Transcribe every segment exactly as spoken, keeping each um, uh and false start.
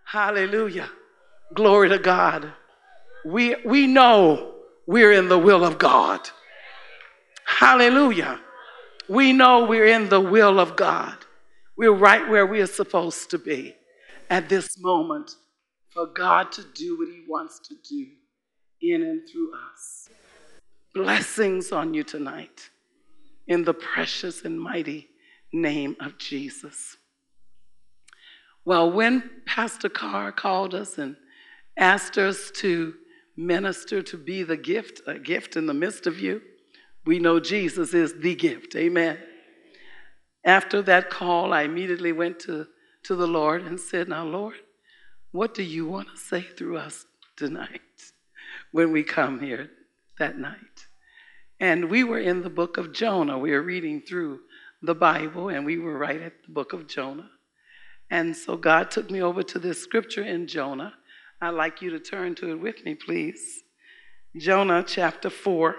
Hallelujah. Glory to God. We, we know we're in the will of God. Hallelujah. We know we're in the will of God. We're right where we're supposed to be at this moment for God to do what he wants to do in and through us. Blessings on you tonight in the precious and mighty name of Jesus. Well, when Pastor Carr called us and asked us to minister, to be the gift, a gift in the midst of you, we know Jesus is the gift. Amen. After that call, I immediately went to, to the Lord and said, now, Lord, what do you want to say through us tonight when we come here that night? And we were in the book of Jonah. We were reading through the Bible, and we were right at the book of Jonah. And so God took me over to this scripture in Jonah. I'd like you to turn to it with me, please. Jonah chapter four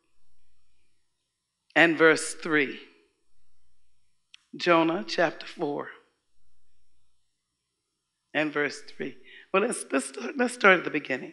and verse three. Jonah chapter four and verse three. Well, let's, let's, start, let's start at the beginning.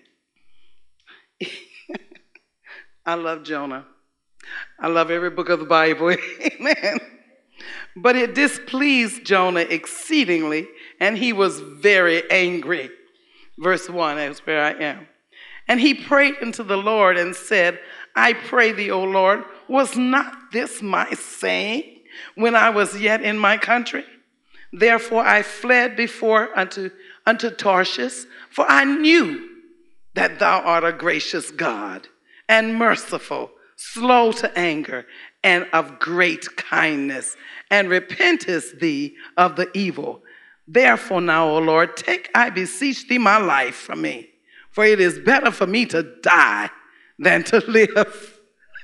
I love Jonah. I love every book of the Bible. Amen. But it displeased Jonah exceedingly, and he was very angry. Verse one, that's where I am. And he prayed unto the Lord and said, I pray thee, O Lord, was not this my saying when I was yet in my country? Therefore I fled before unto, unto Tarshish, for I knew that thou art a gracious God and merciful, slow to anger, and of great kindness, and repentest thee of the evil. Therefore now, O Lord, take, I beseech thee, my life from me, for it is better for me to die than to live.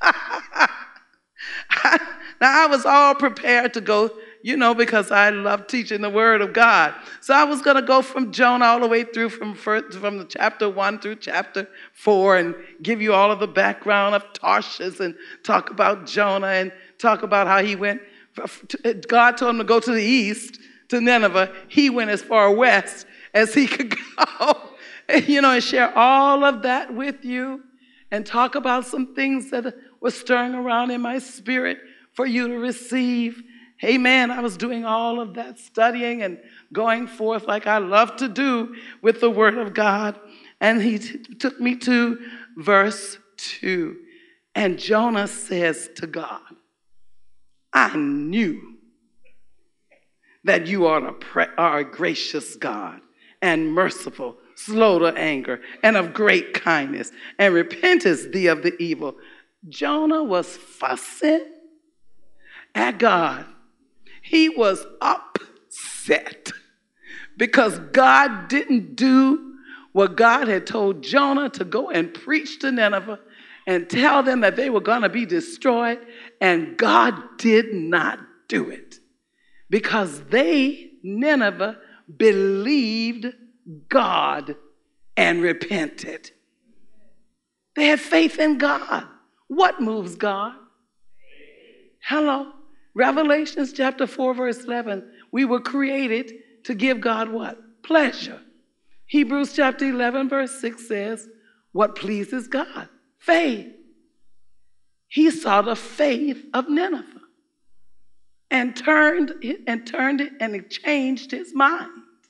Now, I was all prepared to go, you know, because I love teaching the word of God. So I was going to go from Jonah all the way through from, first, from the chapter one through chapter four and give you all of the background of Tarshish and talk about Jonah and talk about how he went. God told him to go to the east, to Nineveh. He went as far west as he could go, you know, and share all of that with you and talk about some things that were stirring around in my spirit for you to receive. Amen. I was doing all of that studying and going forth like I love to do with the word of God. And he t- took me to verse two. And Jonah says to God, I knew that you are a, pre- are a gracious God and merciful, slow to anger, and of great kindness, and repentest thee of the evil. Jonah was fussing at God. He was upset because God didn't do what God had told Jonah to go and preach to Nineveh and tell them that they were going to be destroyed. And God did not do it because they, Nineveh, believed God and repented. They had faith in God. What moves God? Hello. Revelations chapter four, verse eleven. We were created to give God what? Pleasure. Hebrews chapter eleven, verse six says, what pleases God? Faith. He saw the faith of Nineveh and turned it and turned it and it changed his mind.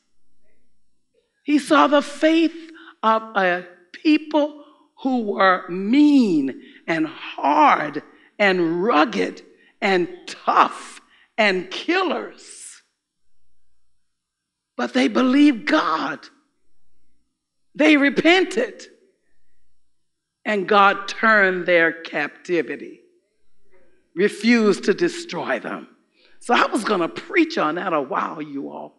He saw the faith of a people who were mean and hard and rugged and tough and killers. But they believed God. They repented. And God turned their captivity, refused to destroy them. So I was going to preach on that a while, you all.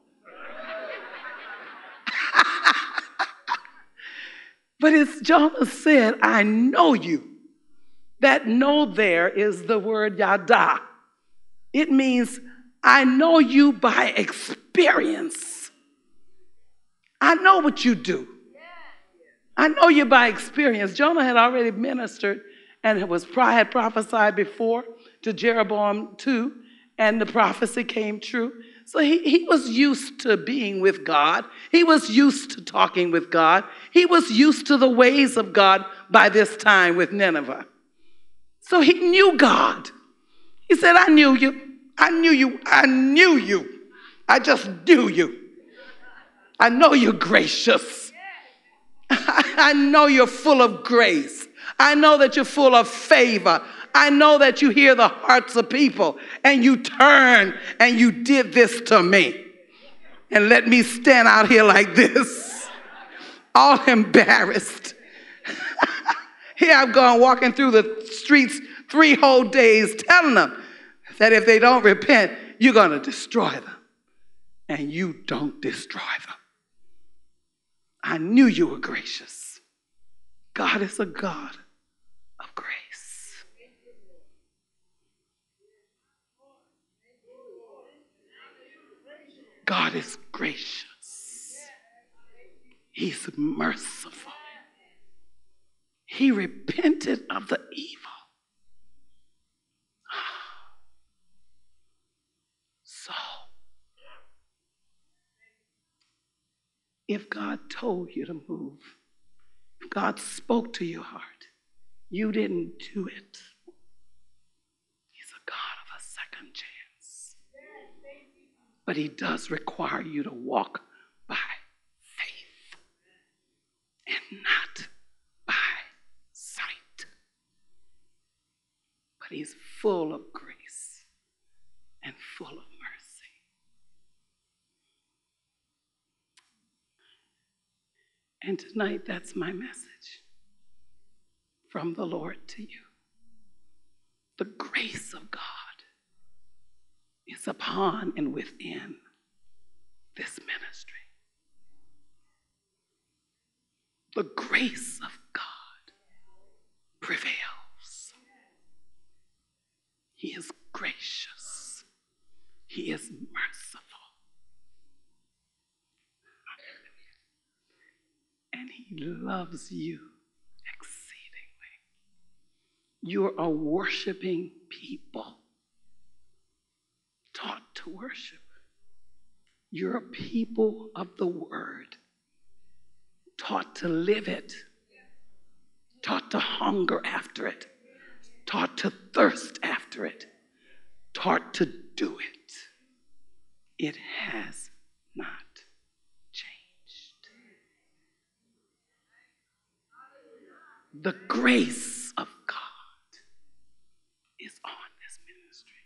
But as Jonah said, I know you. That know there is the word yada. It means I know you by experience. I know what you do. I know you by experience. Jonah had already ministered and was had prophesied before to Jeroboam too, and the prophecy came true. So he, he was used to being with God. He was used to talking with God. He was used to the ways of God by this time with Nineveh. So he knew God. He said, I knew you. I knew you. I knew you. I just knew you. I know you're gracious. I know you're full of grace. I know that you're full of favor. I know that you hear the hearts of people and you turn and you did this to me. And let me stand out here like this, all embarrassed. Here I've gone walking through the streets three whole days telling them that if they don't repent, you're going to destroy them. And you don't destroy them. I knew you were gracious. God is a God of grace. God is gracious. He's merciful. He repented of the evil. So, if God told you to move, if God spoke to your heart, you didn't do it. He's a God of a second chance. But he does require you to walk by faith and not by sight. But he's full of grace and full of mercy. And tonight, that's my message from the Lord to you. The grace of God is upon and within this ministry. The grace of God prevails. He is gracious. He is merciful. And he loves you exceedingly. You're a worshiping people, taught to worship. You're a people of the word, taught to live it, taught to hunger after it, taught to thirst after it, taught to do it. It has not changed. The grace of God is on this ministry.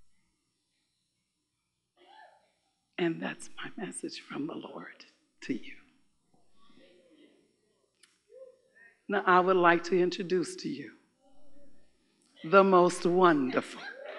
And that's my message from the Lord to you. Now, I would like to introduce to you the most wonderful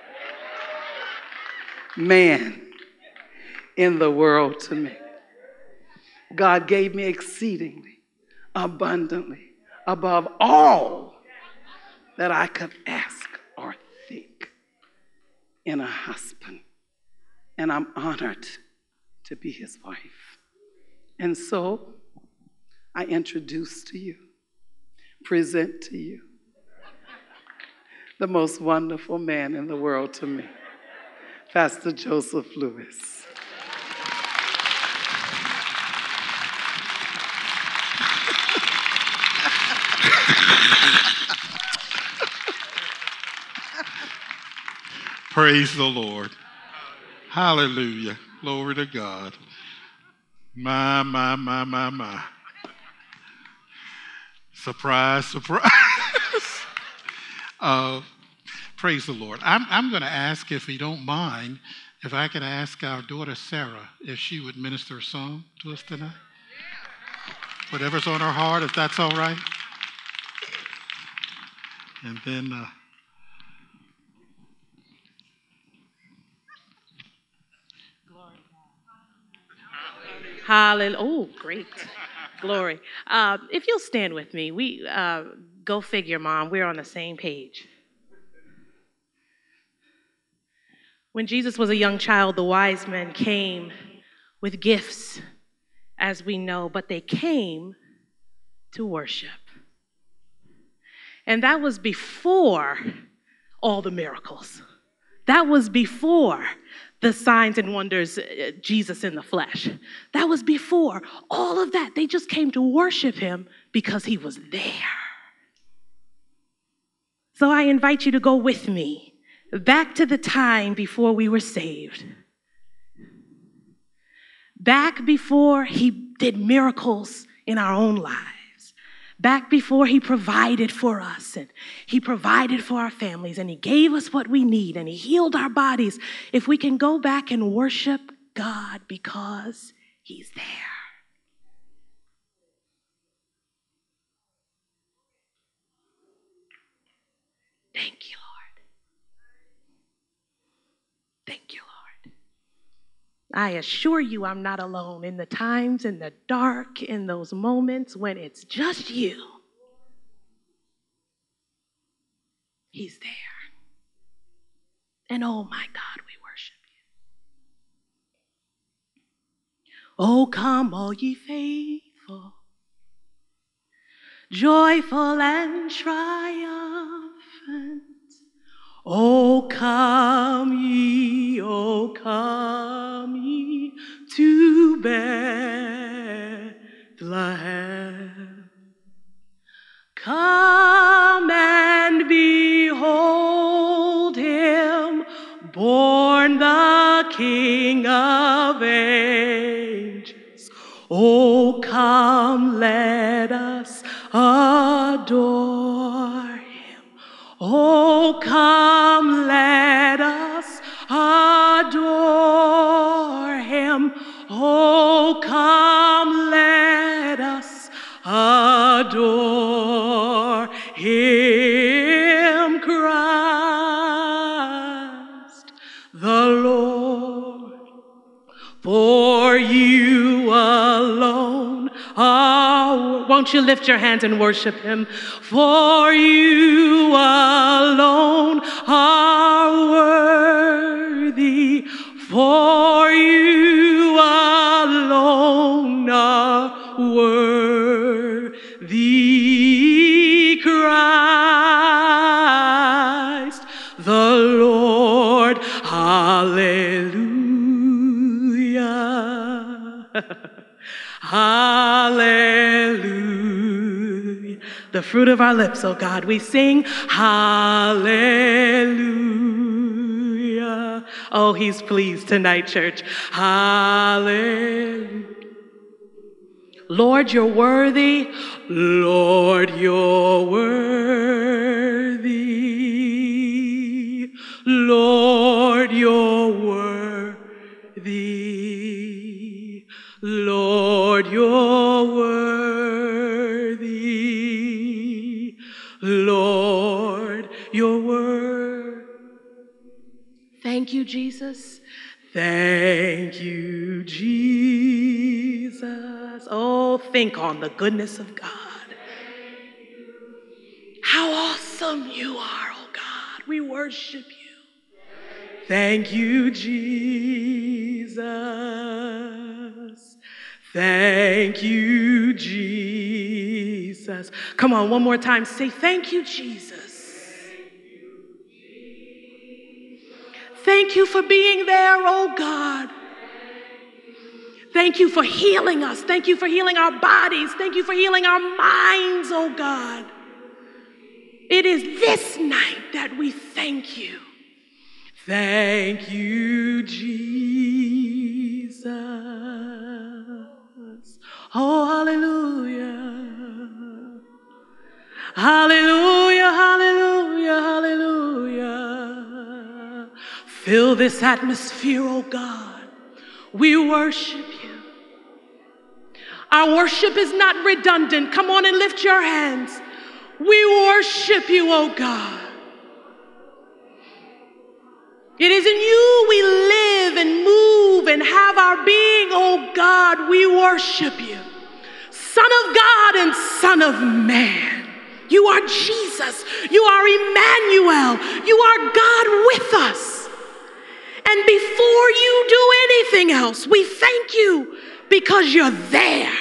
man in the world to me. God gave me exceedingly, abundantly, above all that I could ask or think in a husband. And I'm honored to be his wife. And so I introduce to you, present to you, the most wonderful man in the world to me, Pastor Joseph Lewis. Praise the Lord. Hallelujah. Glory to God. My, my, my, my, my. Surprise, surprise. uh, praise the Lord. I'm, I'm going to ask, if you don't mind, if I could ask our daughter Sarah if she would minister a song to us tonight. Whatever's on her heart, if that's all right. And then... Uh, Hallelujah. Oh, great. Glory. Uh, if you'll stand with me, we uh, go figure, Mom, we're on the same page. When Jesus was a young child, the wise men came with gifts, as we know, but they came to worship. And that was before all the miracles. That was before the signs and wonders, uh, Jesus in the flesh. That was before. All of that, they just came to worship him because he was there. So I invite you to go with me back to the time before we were saved. Back before he did miracles in our own lives. Back before he provided for us and he provided for our families and he gave us what we need and he healed our bodies. If we can go back and worship God because he's there. Thank you, Lord. Thank you, Lord. I assure you I'm not alone in the times, in the dark, in those moments when it's just you. He's there. And oh my God, we worship you. Oh, come, all ye faithful, joyful and triumphant. Oh, come ye, oh, come ye to Bethlehem. Come and behold him, born the King of ages. Oh, come, let us adore him. Oh, come, let us adore him. Oh, come, let us adore him, Christ the Lord. For you alone are, won't you lift your hands and worship him? For you alone are worthy. For you alone are worthy, Christ the Lord. Hallelujah. Hallelujah. The fruit of our lips, oh God, we sing hallelujah. Oh, he's pleased tonight, church. Hallelujah. Lord, you're worthy. Lord, you're worthy. Lord, you're worthy. Lord, you're worthy. Lord, you're worthy. Thank you, Jesus. Thank you, Jesus. Oh, think on the goodness of God. How awesome you are, oh God. We worship you. Thank you, Jesus. Thank you, Jesus. Come on, one more time. Say, thank you, Jesus. Thank you for being there, oh God. Thank you for healing us. Thank you for healing our bodies. Thank you for healing our minds, oh God. It is this night that we thank you. Thank you, Jesus. Oh, hallelujah. Hallelujah, hallelujah, hallelujah. Fill this atmosphere, oh God. We worship you. Our worship is not redundant. Come on and lift your hands. We worship you, oh God. It is in you we live and move and have our being, oh God. We worship you. Son of God and Son of Man. You are Jesus. You are Emmanuel. You are God with us. And before you do anything else, we thank you because you're there.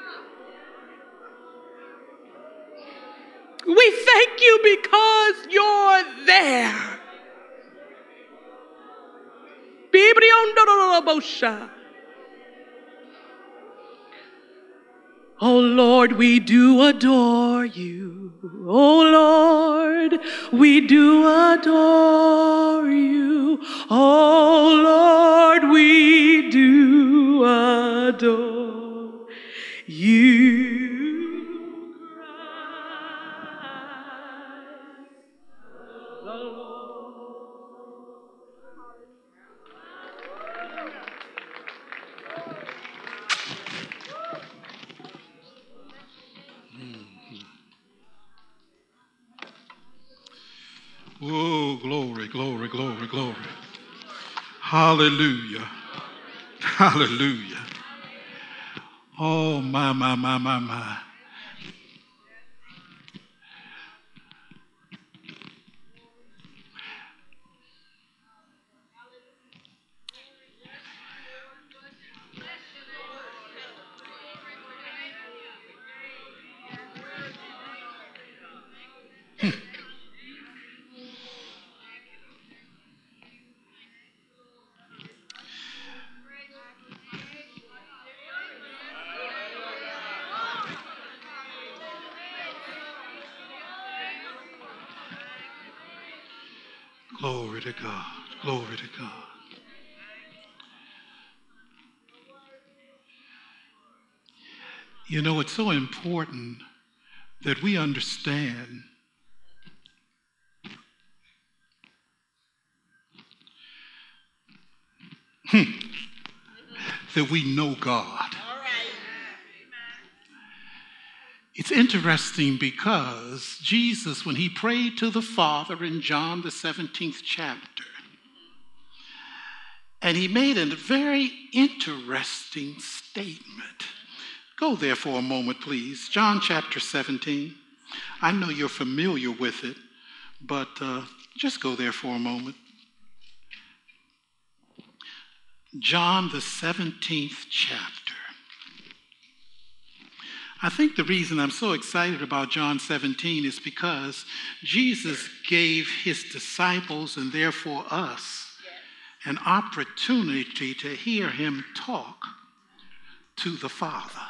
We thank you because you're there. Oh Lord, we do adore you. Oh Lord, we do adore you. Oh Lord, we do adore you. Christ the Lord. Oh, glory, glory, glory, glory. Hallelujah. Hallelujah. Oh, my, my, my, my, my. Hmm. Glory to God. Glory to God. You know, it's so important that we understand hmm, that we know God. It's interesting because Jesus, when he prayed to the Father in John the seventeenth chapter, and he made a very interesting statement. Go there for a moment, please. John chapter seventeen. I know you're familiar with it, but uh, just go there for a moment. John the seventeenth chapter. I think the reason I'm so excited about John seventeen is because Jesus gave his disciples and therefore us an opportunity to hear him talk to the Father.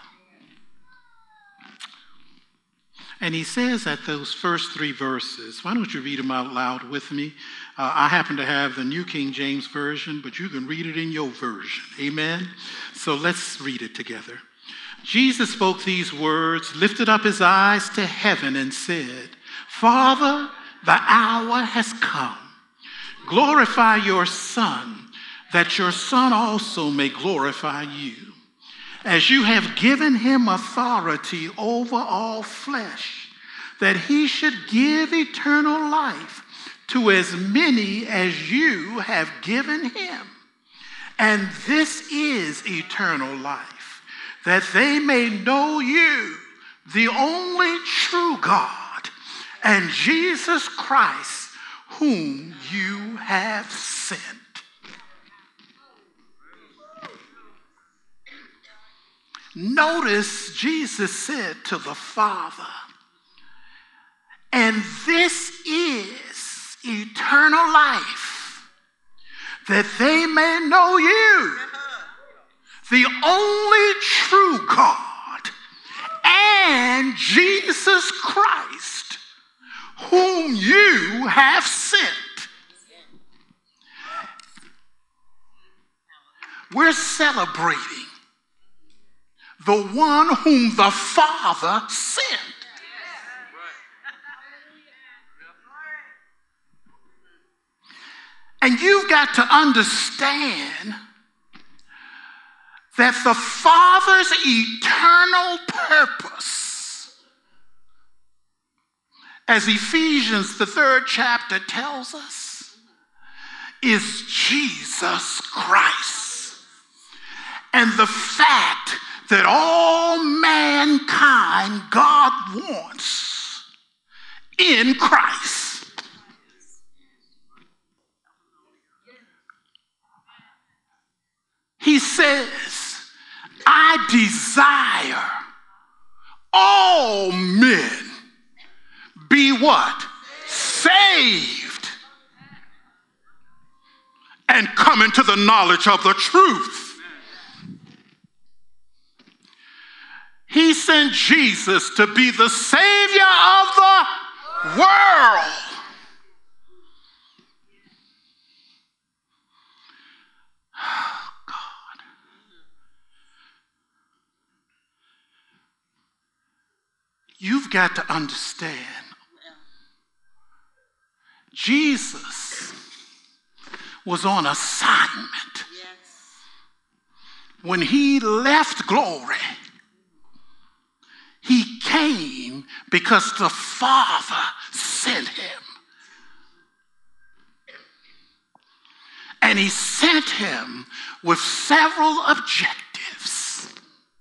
And he says at those first three verses, why don't you read them out loud with me? Uh, I happen to have the New King James Version, but you can read it in your version. Amen? So let's read it together. Jesus spoke these words, lifted up his eyes to heaven and said, Father, the hour has come. Glorify your Son, that your Son also may glorify you, as you have given him authority over all flesh, that he should give eternal life to as many as you have given him. And this is eternal life, that they may know you, the only true God, and Jesus Christ, whom you have sent. Notice Jesus said to the Father, and this is eternal life, that they may know you, the only true God, and Jesus Christ, whom you have sent. We're celebrating the one whom the Father sent. And you've got to understand that the Father's eternal purpose, as Ephesians, the third chapter, tells us, is Jesus Christ. And the fact that all mankind God wants in Christ. He says, I desire all men be what? Saved and come into the knowledge of the truth. He sent Jesus to be the Savior of the world. Oh, God. You've got to understand, Jesus was on assignment. When he left glory, he came because the Father sent him. And he sent him with several objectives.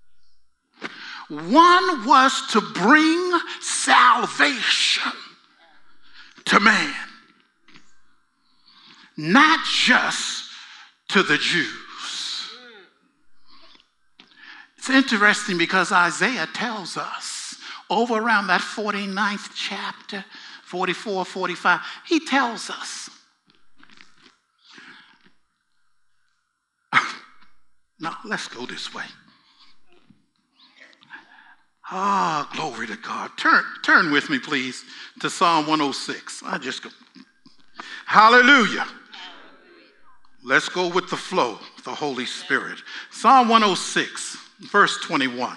One was to bring salvation to man, not just to the Jews. It's interesting because Isaiah tells us over around that forty-ninth chapter, forty-four, forty-five, he tells us. Now, let's go this way. Ah, glory to God. Turn, turn with me, please, to Psalm one oh six. I just go. Hallelujah. Let's go with the flow of the Holy Spirit. Psalm one oh six, verse twenty-one.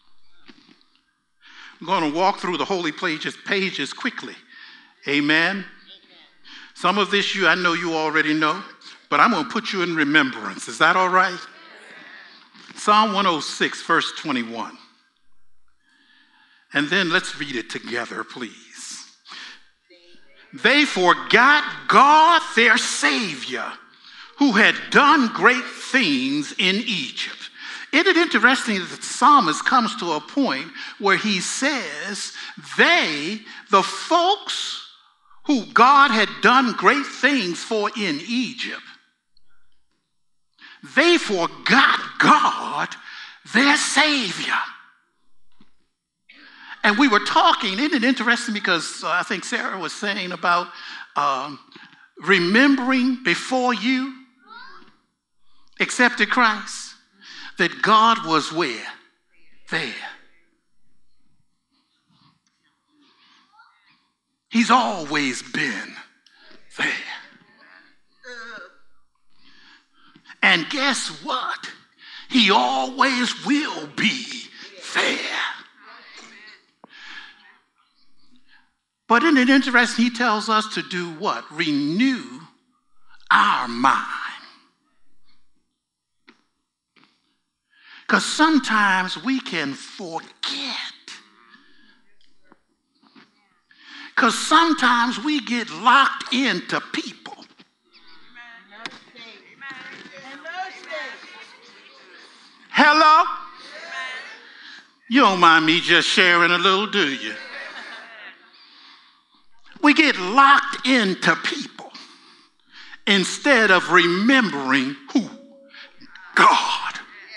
I'm going to walk through the holy pages, pages quickly. Amen. Some of this you, I know you already know, but I'm going to put you in remembrance. Is that all right? Psalm one oh six, verse twenty-one. And then let's read it together, please. They forgot God, their Savior, who had done great things in Egypt. Isn't it interesting that the psalmist comes to a point where he says they, the folks who God had done great things for in Egypt, they forgot God, their Savior. And we were talking, isn't it interesting, because uh, I think Sarah was saying about um, remembering before you accepted Christ, that God was where? There. He's always been there. And guess what? He always will be there. But isn't it interesting? He tells us to do what? Renew our mind. Because sometimes we can forget. Because sometimes we get locked into people. Hello? You don't mind me just sharing a little, do you? We get locked into people instead of remembering who? God.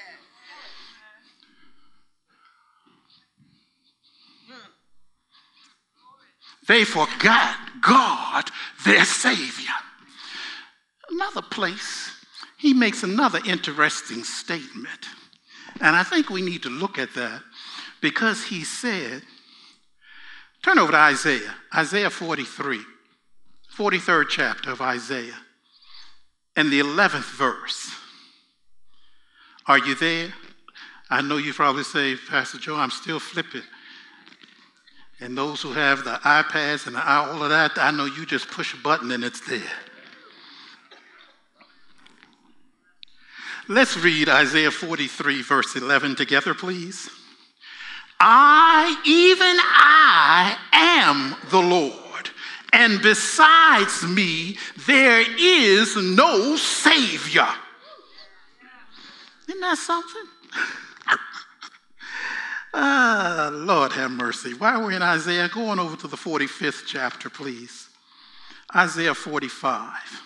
They forgot God, their Savior. Another place, he makes another interesting statement. And I think we need to look at that because he said, turn over to Isaiah, Isaiah forty-three, forty-third chapter of Isaiah, and the eleventh verse. Are you there? I know you probably say, Pastor Joe, I'm still flipping. And those who have the iPads and all of that, I know you just push a button and it's there. Let's read Isaiah forty-three, verse eleven together, please. I, even I, am the Lord, and besides me, there is no Savior. Isn't that something? Ah, Lord have mercy. While we're in Isaiah, go on over to the forty-fifth chapter, please. Isaiah forty-five.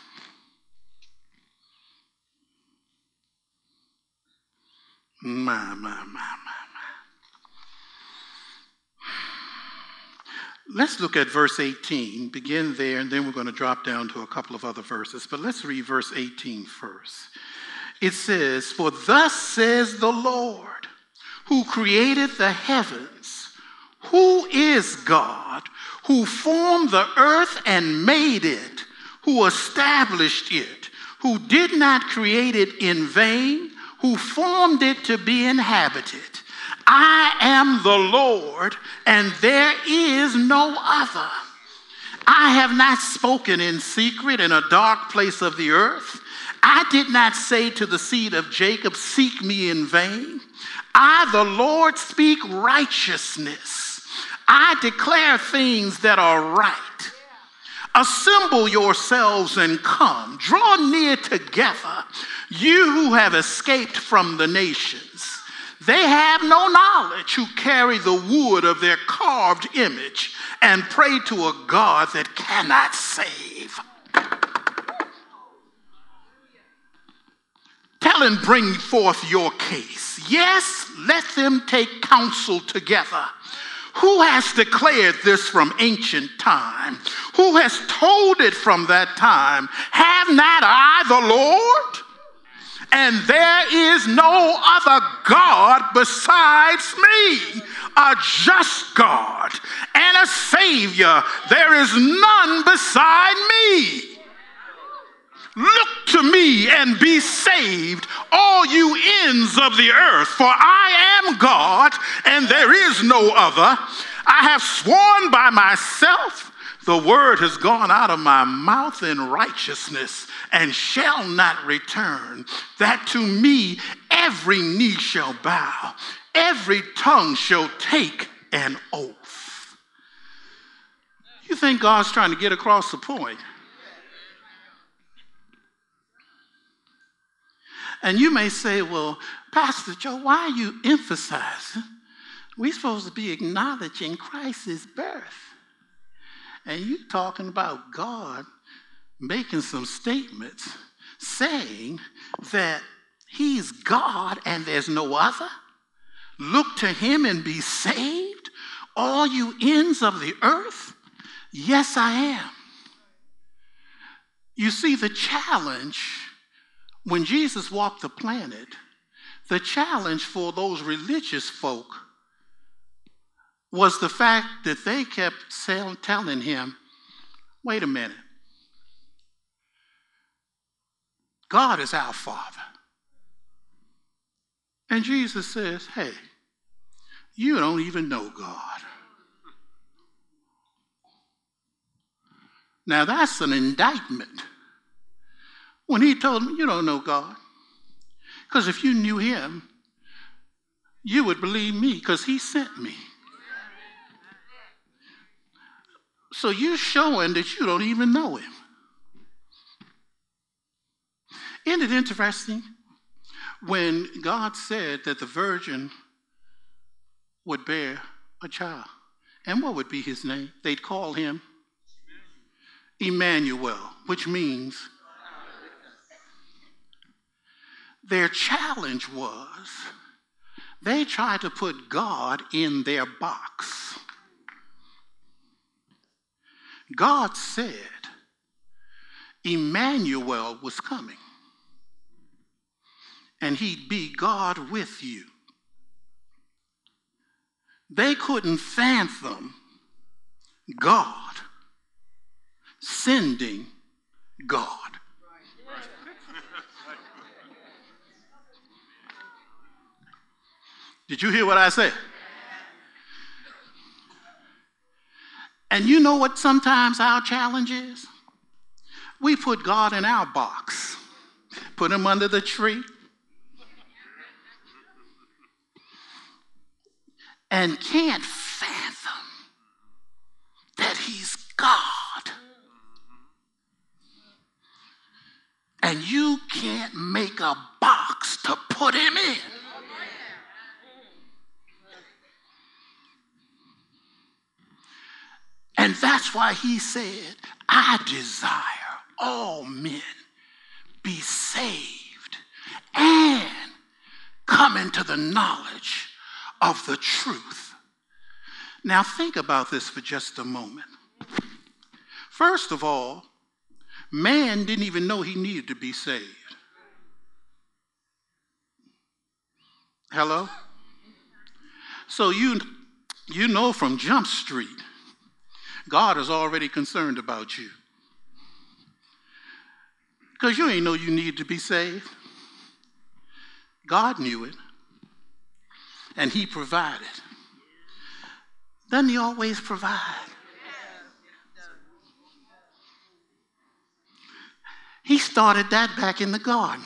My, my, my, my, my. Let's look at verse eighteen, begin there, and then we're going to drop down to a couple of other verses. But let's read verse eighteen first. It says, "For thus says the Lord, who created the heavens, who is God, who formed the earth and made it, who established it, who did not create it in vain, who formed it to be inhabited. I am the Lord, and there is no other. I have not spoken in secret in a dark place of the earth. I did not say to the seed of Jacob, seek me in vain. I, the Lord, speak righteousness. I declare things that are right. Assemble yourselves and come. Draw near together, you who have escaped from the nations. They have no knowledge who carry the wood of their carved image and pray to a God that cannot save. Tell and bring forth your case. Yes, let them take counsel together. Who has declared this from ancient time? Who has told it from that time? Have not I the Lord? And there is no other God besides me, a just God and a Savior. There is none beside me. Look to me and be saved, all you ends of the earth, for I am God and there is no other. I have sworn by myself, the word has gone out of my mouth in righteousness and shall not return, that to me every knee shall bow, every tongue shall take an oath. You think God's trying to get across the point? And you may say, well, Pastor Joe, why are you emphasizing? We're supposed to be acknowledging Christ's birth. And you talking about God making some statements saying that he's God and there's no other. Look to him and be saved, all you ends of the earth. Yes, I am. You see, the challenge when Jesus walked the planet, the challenge for those religious folk was the fact that they kept telling him, wait a minute, God is our Father. And Jesus says, hey, you don't even know God. Now that's an indictment. When he told them, you don't know God. Because if you knew him, you would believe me because he sent me. So you're showing that you don't even know him. Isn't it interesting when God said that the virgin would bear a child? And what would be his name? They'd call him Emmanuel, which means their challenge was they tried to put God in their box. God said Emmanuel was coming and he'd be God with you. They couldn't fathom God sending God. Did you hear what I said? And you know what sometimes our challenge is? We put God in our box, put him under the tree, and can't fathom that he's God. And you can't make a box to put him in. And that's why he said, I desire all men be saved and come into the knowledge of the truth. Now think about this for just a moment. First of all, man didn't even know he needed to be saved. Hello? So you, you know from Jump Street, God is already concerned about you. Because you ain't know you needed to be saved. God knew it. And he provided. Doesn't he always provide? He started that back in the garden.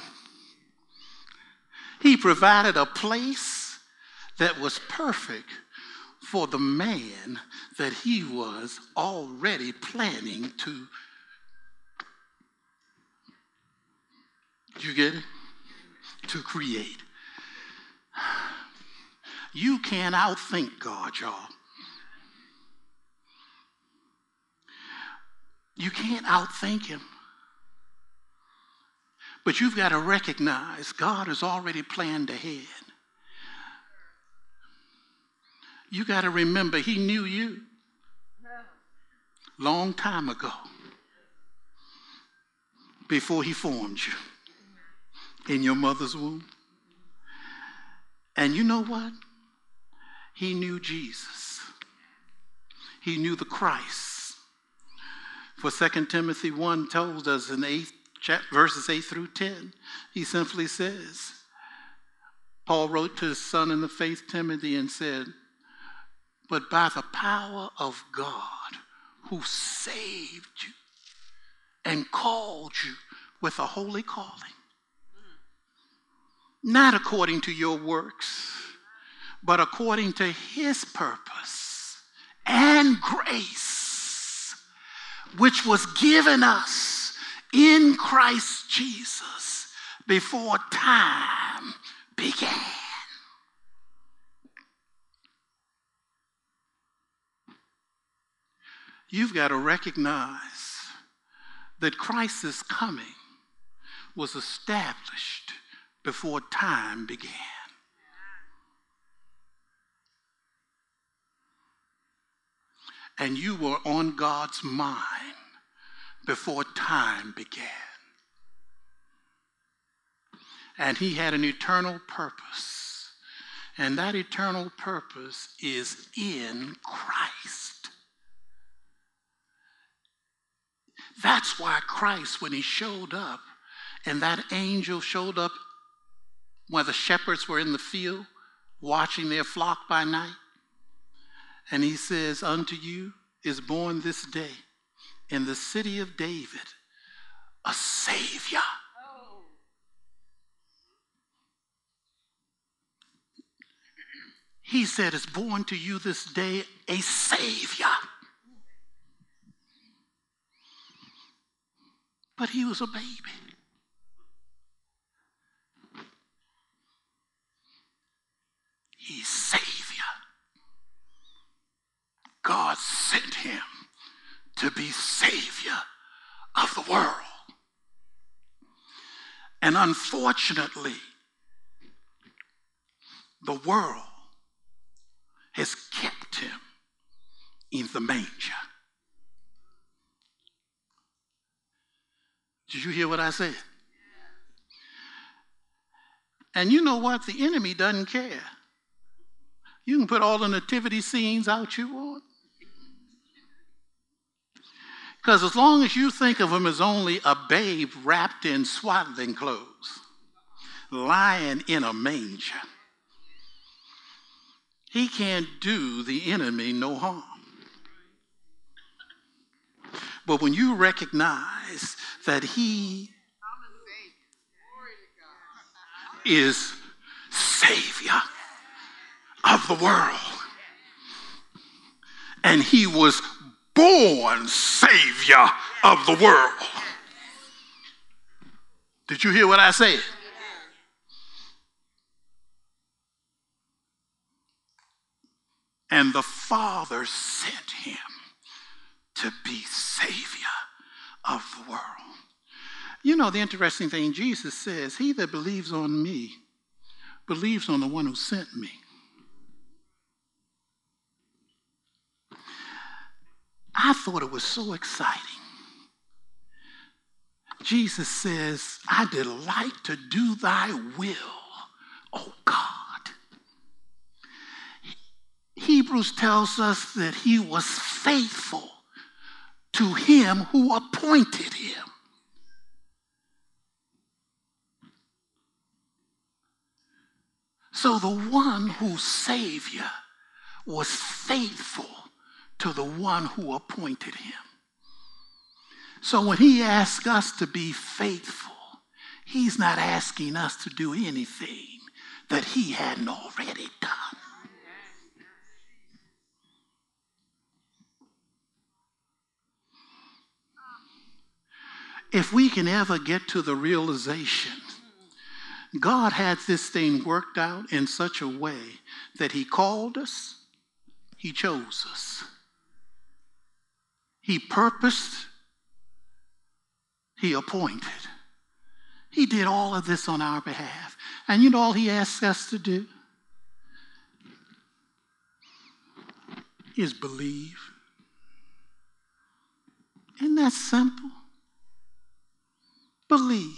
He provided a place that was perfect for the man that he was already planning to. Did you get it? To create. You can't outthink God, y'all. You can't outthink him. But you've got to recognize God has already planned ahead. You got to remember he knew you long time ago before he formed you in your mother's womb. And you know what? He knew Jesus. He knew the Christ. For Second Timothy one tells us in eight, verses eight through ten, he simply says, Paul wrote to his son in the faith, Timothy, and said, but by the power of God who saved you and called you with a holy calling, not according to your works, but according to his purpose and grace, which was given us in Christ Jesus before time began. You've got to recognize that Christ's coming was established before time began. And you were on God's mind before time began. And he had an eternal purpose. And that eternal purpose is in Christ. That's why Christ, when he showed up, and that angel showed up while the shepherds were in the field watching their flock by night, and he says, unto you is born this day in the city of David a Savior. Oh. He said, it's born to you this day a Savior. But he was a baby. He's Savior. God sent him to be Savior of the world. And unfortunately, the world has kept him in the manger. Did you hear what I said? And you know what? The enemy doesn't care. You can put all the nativity scenes out you want. Because as long as you think of him as only a babe wrapped in swaddling clothes, lying in a manger, he can't do the enemy no harm. But when you recognize that he is Savior of the world, and he was born Savior of the world. Did you hear what I said? And the Father sent him to be Savior of the world. You know, the interesting thing, Jesus says, he that believes on me believes on the one who sent me. I thought it was so exciting. Jesus says, I delight to do thy will, O God. Hebrews tells us that he was faithful to him who appointed him. So the one whose Savior was faithful to the one who appointed him. So when he asks us to be faithful, he's not asking us to do anything that he hadn't already done. If we can ever get to the realization, God had this thing worked out in such a way that he called us, he chose us. He purposed, he appointed. He did all of this on our behalf. And you know all he asks us to do? Is believe. Isn't that simple? Believe.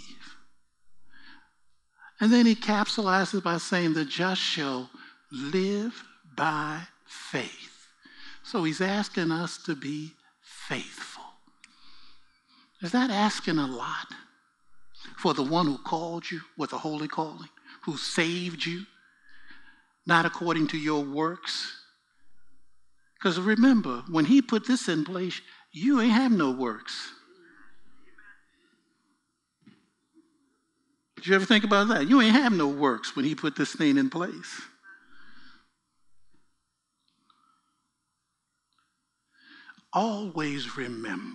And then he capsulizes by saying the just shall live by faith. So he's asking us to be faithful. Is that asking a lot for the one who called you with a holy calling, who saved you, not according to your works? Because remember, when he put this in place, you ain't have no works. Did you ever think about that? You ain't have no works when he put this thing in place. Always remember,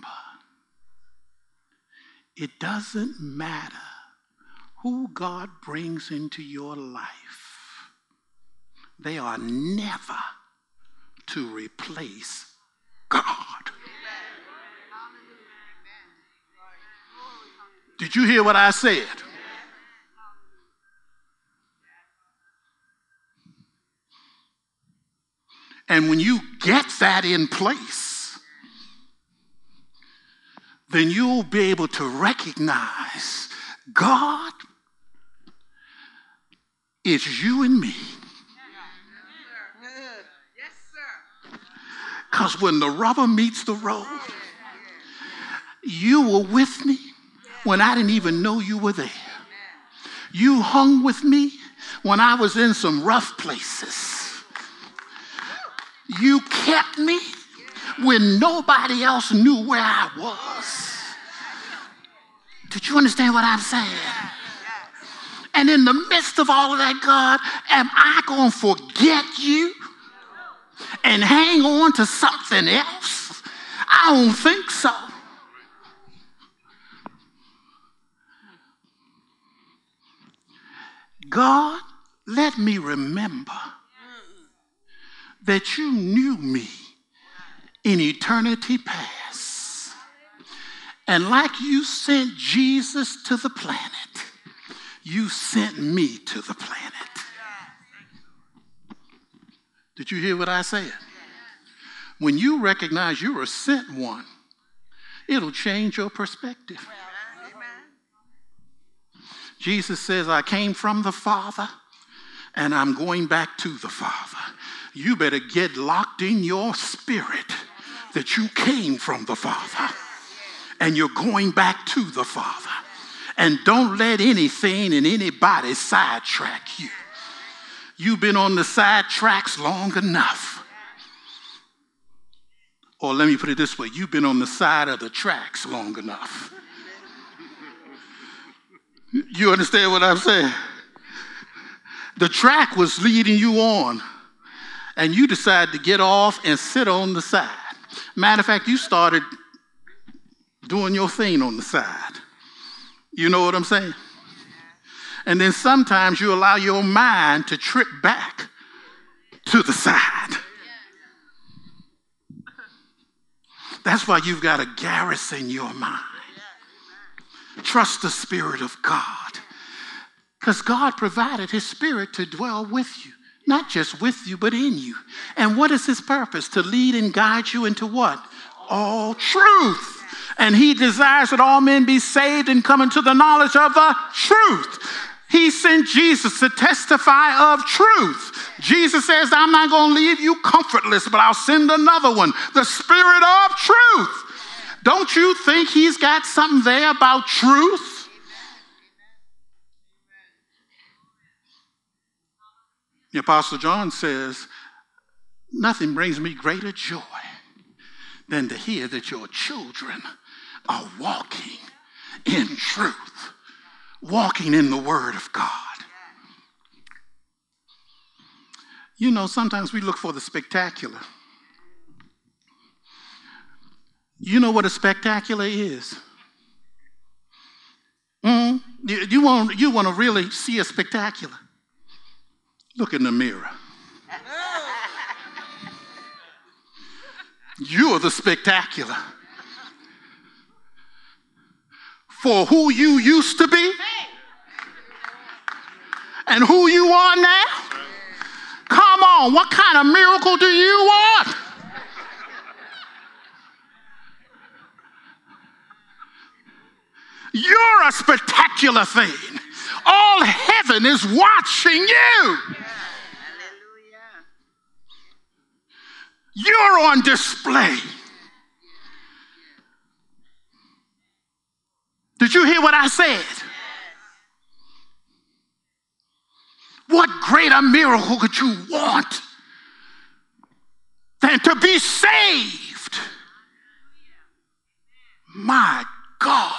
it doesn't matter who God brings into your life. They are never to replace God. Did you hear what I said? And when you get that in place, then you'll be able to recognize God is you and me. Because when the rubber meets the road, you were with me when I didn't even know you were there. You hung with me when I was in some rough places. You kept me when nobody else knew where I was. Did you understand what I'm saying? And in the midst of all of that, God, am I going to forget you and hang on to something else? I don't think so. God, let me remember that you knew me in eternity past. And like you sent Jesus to the planet, you sent me to the planet. Did you hear what I said? When you recognize you're a sent one, it'll change your perspective. Jesus says, I came from the Father and I'm going back to the Father. You better get locked in your spirit that you came from the Father and you're going back to the Father. And don't let anything and anybody sidetrack you. You've been on the side tracks long enough. Or let me put it this way, you've been on the side of the tracks long enough. You understand what I'm saying? The track was leading you on, and you decided to get off and sit on the side. Matter of fact, you started doing your thing on the side. You know what I'm saying? And then sometimes you allow your mind to trip back to the side. That's why you've got to garrison your mind. Trust the Spirit of God. Because God provided his Spirit to dwell with you. Not just with you, but in you. And what is his purpose? To lead and guide you into what? all truth. And he desires that all men be saved and come into the knowledge of the truth. He sent Jesus to testify of truth. Jesus says, I'm not going to leave you comfortless, but I'll send another one, the Spirit of truth. Don't you think he's got something there about truth? The Apostle John says, nothing brings me greater joy than to hear that your children are walking in truth, walking in the Word of God. You know, sometimes we look for the spectacular. You know what a spectacular is? Mm? You, you want, you want to really see a spectacular? Look in the mirror. You are the spectacular. For who you used to be and who you are now. Come on, what kind of miracle do you want? You're a spectacular thing. All heaven is watching you. You're on display. Did you hear what I said? What greater miracle could you want than to be saved? My God.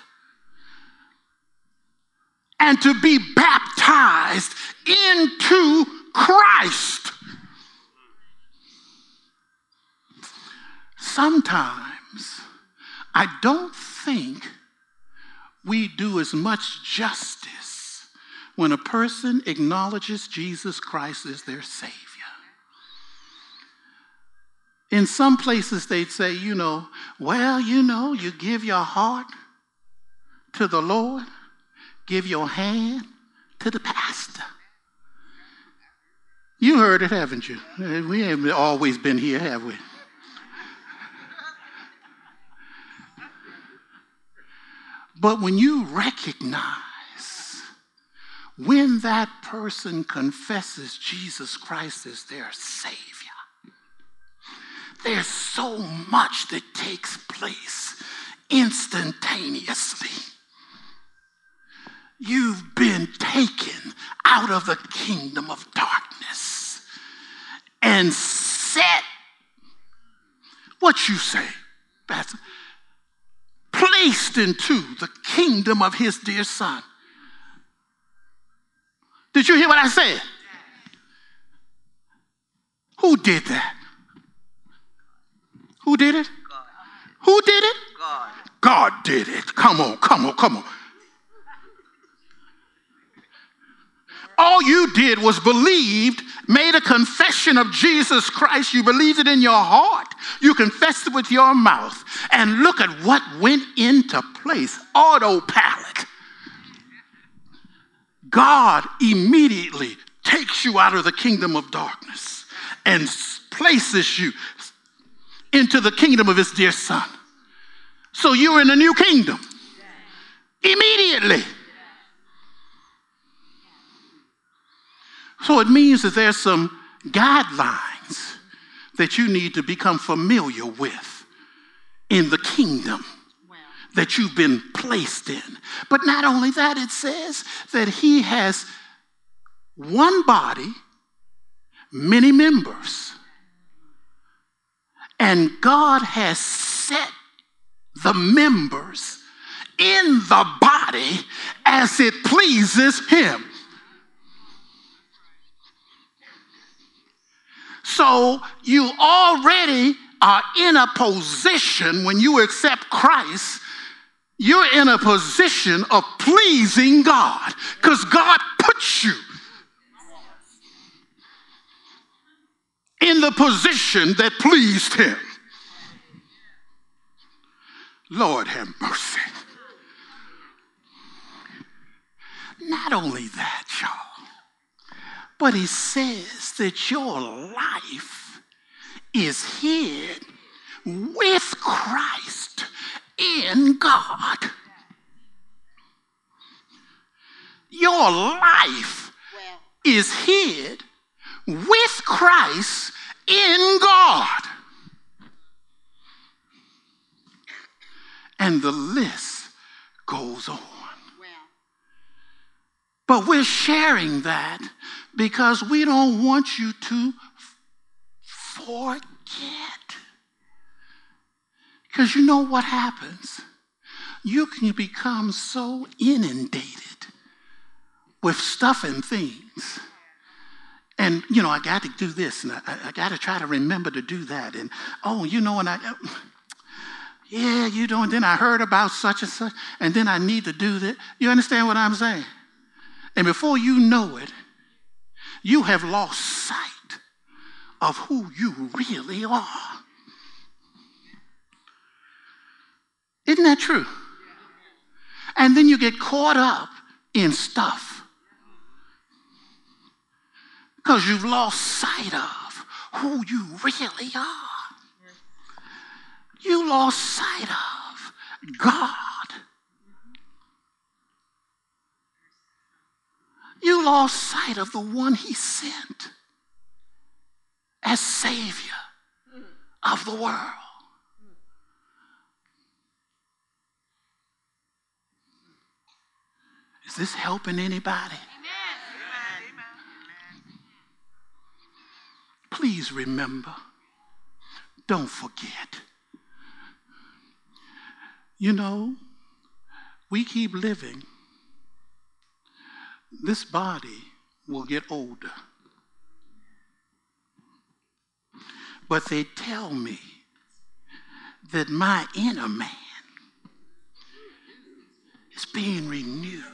And to be baptized into Christ. Sometimes I don't think we do as much justice when a person acknowledges Jesus Christ as their Savior. In some places they'd say, you know, well, you know, you give your heart to the Lord, give your hand to the pastor. You heard it, haven't you? We haven't always been here, have we? But when you recognize when that person confesses Jesus Christ as their Savior, there's so much that takes place instantaneously. You've been taken out of the kingdom of darkness and set, what you say, Pastor? Placed into the kingdom of his dear Son. Did you hear what I said? Who did that? Who did it? God. Who did it? God. God did it. Come on, come on, come on. All you did was believed, made a confession of Jesus Christ. You believed it in your heart. You confessed it with your mouth. And look at what went into place. Autopilot. God immediately takes you out of the kingdom of darkness and places you into the kingdom of his dear Son. So you're in a new kingdom. Immediately. So it means that there's some guidelines that you need to become familiar with in the kingdom that you've been placed in. But not only that, it says that he has one body, many members. And God has set the members in the body as it pleases him. So you already are in a position, when you accept Christ, you're in a position of pleasing God because God puts you in the position that pleased him. Lord have mercy. Not only that, y'all, but he says that your life is hid with Christ in God. Your life is hid with Christ in God. And the list goes on. But we're sharing that because we don't want you to forget. Because you know what happens? You can become so inundated with stuff and things. And, you know, I got to do this, and I, I got to try to remember to do that. And, oh, you know, and I, yeah, you know, and then I heard about such and such, and then I need to do that. You understand what I'm saying? And before you know it, you have lost sight of who you really are. Isn't that true? And then you get caught up in stuff because you've lost sight of who you really are. You lost sight of God. You lost sight of the one he sent as Savior of the world. Is this helping anybody? Amen. Please remember, don't forget. You know, we keep living. This body will get older. But they tell me that my inner man is being renewed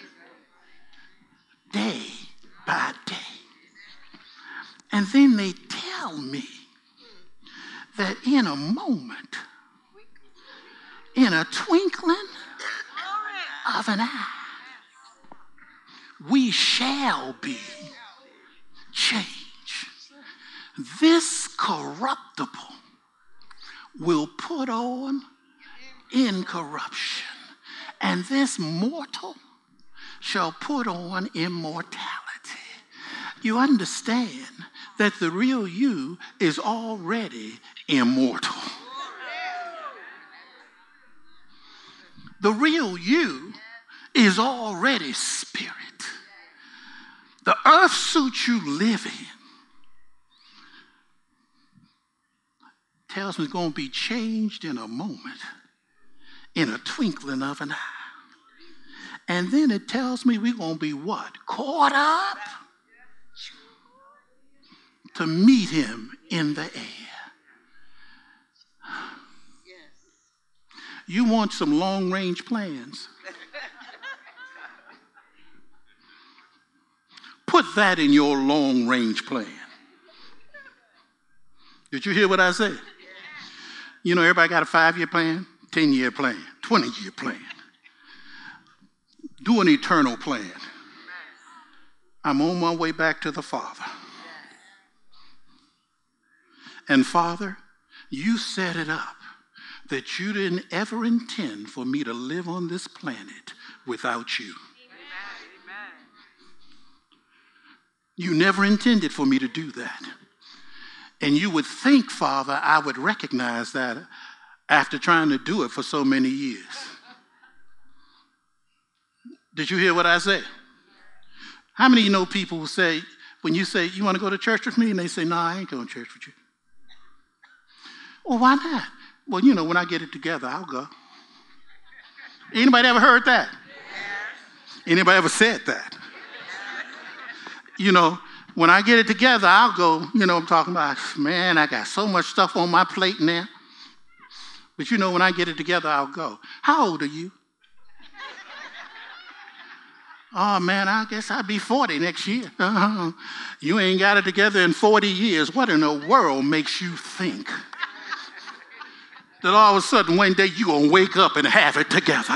day by day. And then they tell me that in a moment, in a twinkling of an eye, we shall be changed. This corruptible will put on incorruption, and this mortal shall put on immortality. You understand that the real you is already immortal. The real you is already spirit. The earth suit you live in tells me it's going to be changed in a moment, in a twinkling of an eye. And then it tells me we're going to be what? Caught up to meet him in the air. You want some long-range plans? Put that in your long-range plan. Did you hear what I said? You know, everybody got a five-year plan, ten-year plan, twenty-year plan. Do an eternal plan. I'm on my way back to the Father. And Father, you set it up that you didn't ever intend for me to live on this planet without you. You never intended for me to do that. And you would think, Father, I would recognize that after trying to do it for so many years. Did you hear what I said? How many of you know people who say, when you say, you want to go to church with me? And they say, no, I ain't going to church with you. Well, why not? Well, you know, when I get it together, I'll go. Anybody ever heard that? Anybody ever said that? You know, when I get it together, I'll go. You know, I'm talking about, man, I got so much stuff on my plate now. But you know, when I get it together, I'll go. How old are you? Oh, man, I guess I'll be forty next year. Uh-huh. You ain't got it together in forty years. What in the world makes you think that all of a sudden one day you're going to wake up and have it together?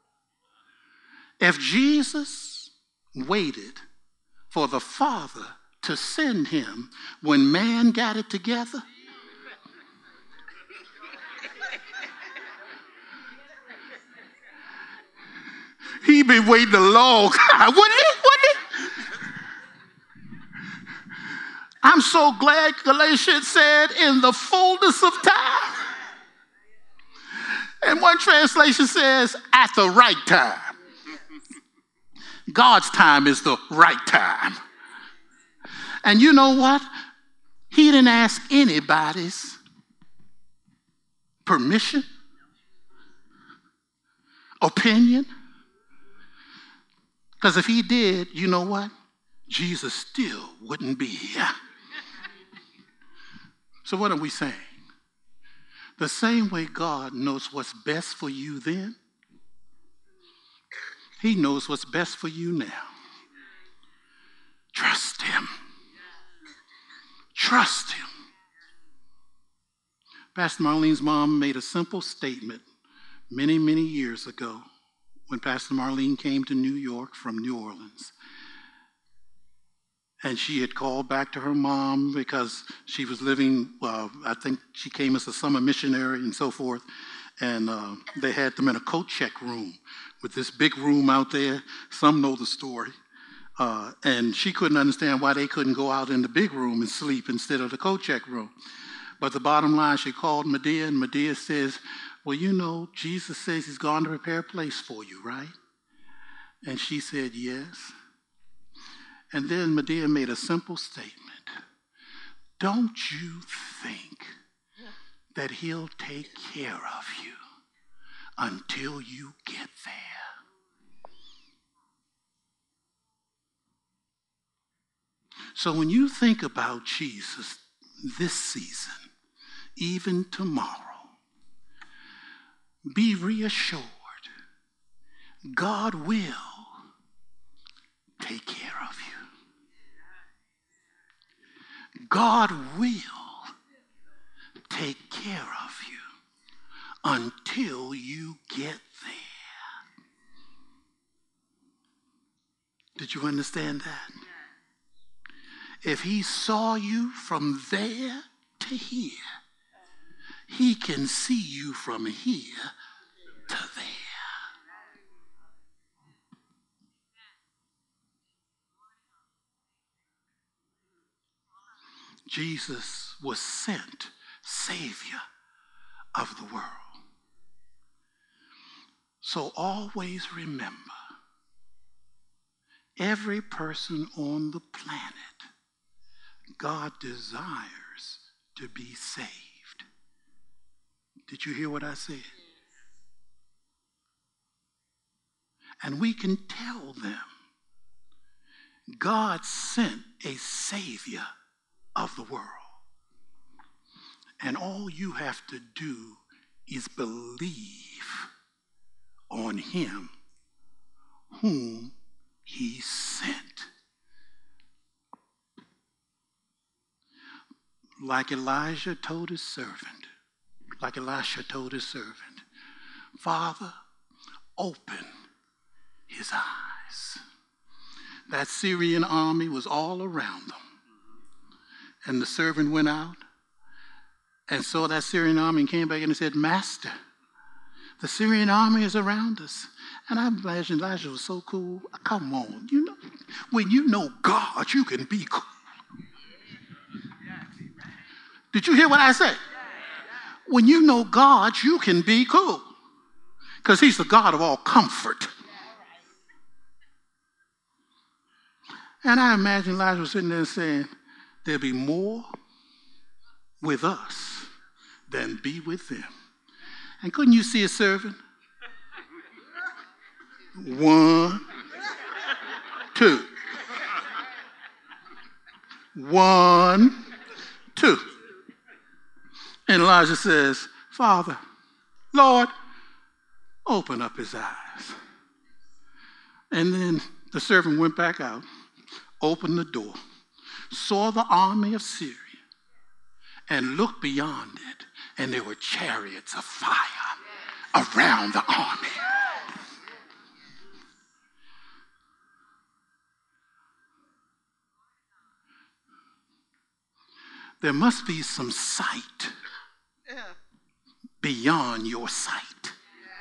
If Jesus waited for the Father to send him when man got it together? He been waiting a long time, wouldn't he? Wouldn't he? I'm so glad Galatians said in the fullness of time. And one translation says at the right time. God's time is the right time. And you know what? He didn't ask anybody's permission, opinion. Because if he did, you know what? Jesus still wouldn't be here. So what are we saying? The same way God knows what's best for you then, he knows what's best for you now. Trust him. Trust him. Pastor Marlene's mom made a simple statement many, many years ago when Pastor Marlene came to New York from New Orleans. And she had called back to her mom because she was living, uh, I think she came as a summer missionary and so forth. And uh, they had them in a coat check room with this big room out there. Some know the story. Uh, and she couldn't understand why they couldn't go out in the big room and sleep instead of the coat check room. But the bottom line, she called Medea, and Medea says, well, you know, Jesus says he's gone to prepare a place for you, right? And she said, yes. And then Medea made a simple statement. Don't you think that he'll take care of you until you get there? So when you think about Jesus this season, even tomorrow, be reassured, God will take care of you. God will take care of you until you get there. Did you understand that? If he saw you from there to here, he can see you from here to there. Jesus was sent Savior of the world. So always remember, every person on the planet, God desires to be saved. Did you hear what I said? And we can tell them, God sent a Savior of the world. And all you have to do is believe on him whom he sent. Like Elijah told his servant, like Elisha told his servant, Father, open his eyes. That Syrian army was all around them. And the servant went out and saw that Syrian army and came back and said, Master, the Syrian army is around us. And I imagine Elijah was so cool. Come on, you know, when you know God, you can be cool. Did you hear what I said? When you know God, you can be cool. Because he's the God of all comfort. And I imagine Elijah was sitting there saying, there'll be more with us than be with them. And couldn't you see a servant? One, two. One, two. And Elijah says, Father, Lord, open up his eyes. And then the servant went back out, opened the door, saw the army of Syria, and looked beyond it, and there were chariots of fire around the army. There must be some sight beyond your sight.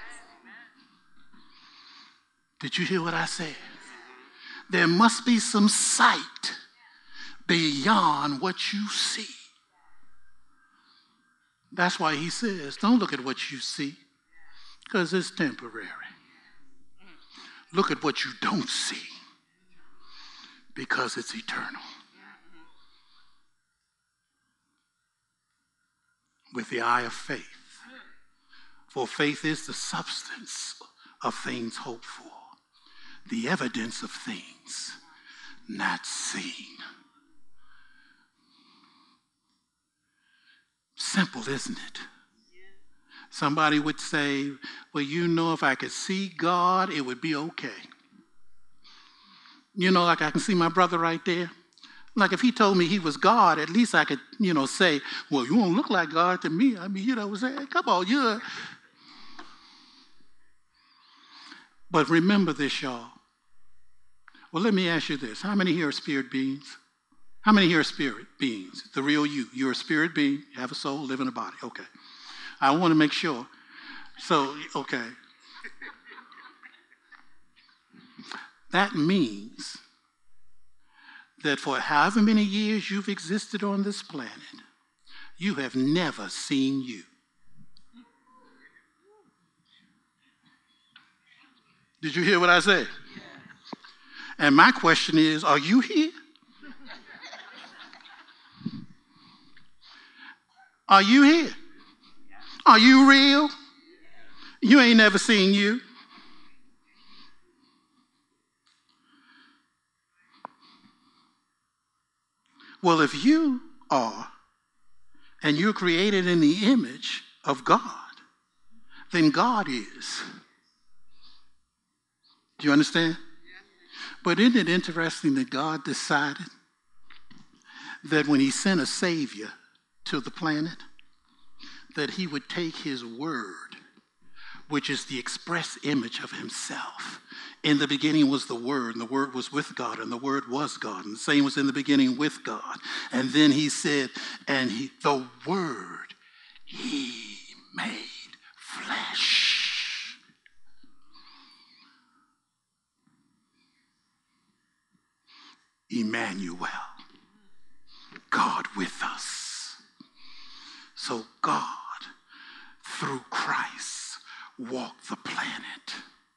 Did you hear what I said? There must be some sight beyond what you see. That's why he says, don't look at what you see, because it's temporary. Look at what you don't see, because it's eternal. With the eye of faith. For faith is the substance of things hoped for, the evidence of things not seen. Simple, isn't it? Somebody would say, well, you know, if I could see God, it would be okay. You know, like I can see my brother right there. Like if he told me he was God, at least I could, you know, say, well, you won't look like God to me. I mean, you know, say, come on, you're. But remember this, y'all. Well, let me ask you this. How many here are spirit beings? How many here are spirit beings? The real you. You're a spirit being. You have a soul, live in a body. Okay. I want to make sure. So, okay. That means that for however many years you've existed on this planet, you have never seen you. Did you hear what I said? And my question is, are you here? Are you here? Are you real? You ain't never seen you. Well, if you are, and you're created in the image of God, then God is. Do you understand? But isn't it interesting that God decided that when he sent a Savior to the planet, that he would take his word, which is the express image of himself. In the beginning was the Word, and the Word was with God, and the Word was God, and the same was in the beginning with God. And then he said, and he, the Word, he made flesh. Emmanuel, God with us. So God, through Christ, walked the planet.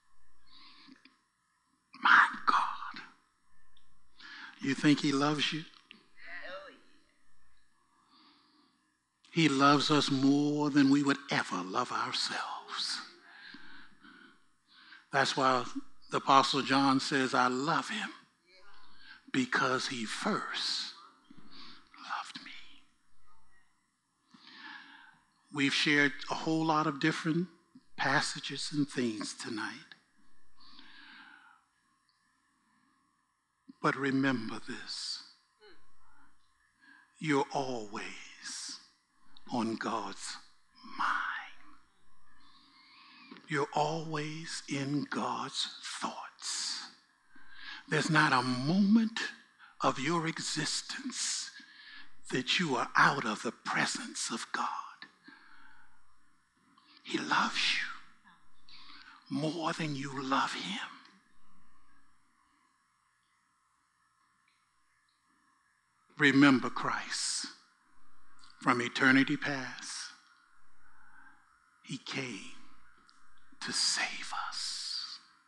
My God. You think he loves you? He loves us more than we would ever love ourselves. That's why the Apostle John says, I love him because he first loved me. We've shared a whole lot of different passages and things tonight. But remember this. You're always on God's mind. You're always in God's thoughts. There's not a moment of your existence that you are out of the presence of God. He loves you more than you love him. Remember Christ. From eternity past, he came to save us.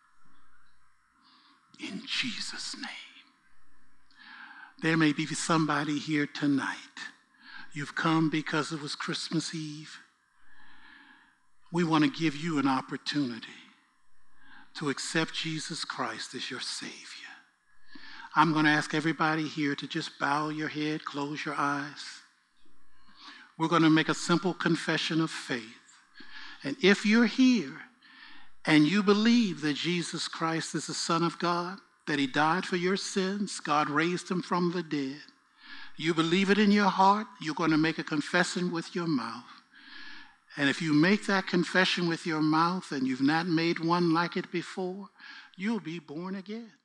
In Jesus' name. There may be somebody here tonight. You've come because it was Christmas Eve. We want to give you an opportunity to accept Jesus Christ as your Savior. I'm going to ask everybody here to just bow your head, close your eyes. We're going to make a simple confession of faith. And if you're here and you believe that Jesus Christ is the Son of God, that he died for your sins, God raised him from the dead, you believe it in your heart, you're going to make a confession with your mouth. And if you make that confession with your mouth and you've not made one like it before, you'll be born again.